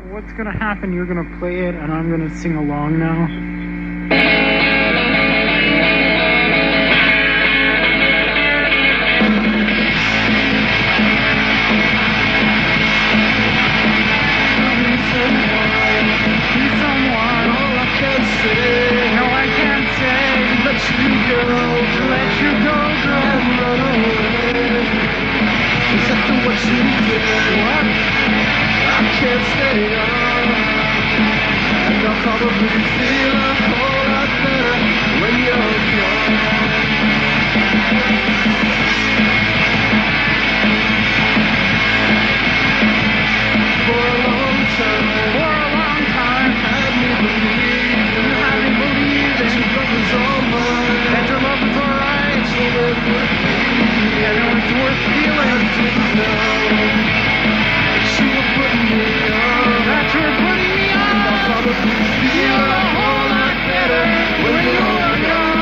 What's gonna happen? You're gonna play it and I'm gonna sing along now. Can't stay on, and I'll probably feel a whole lot better when you're gone. For a long time, had me believe that your love is all mine, That your love is alright, so it would be, and it was worth feeling. I didn't know that you were putting me on. That you were putting me on. And I'll probably feel a whole lot better when you're gone.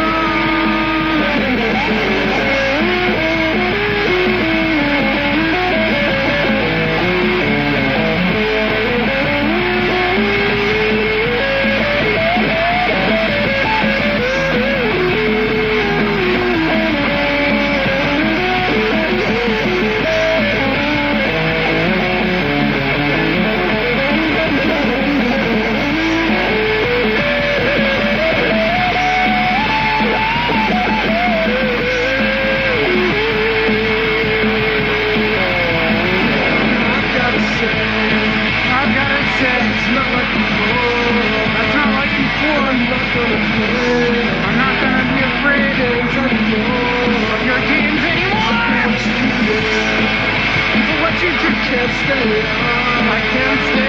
I'm not gonna be afraid of your games anymore. For what you did, can't stay on. I can't stay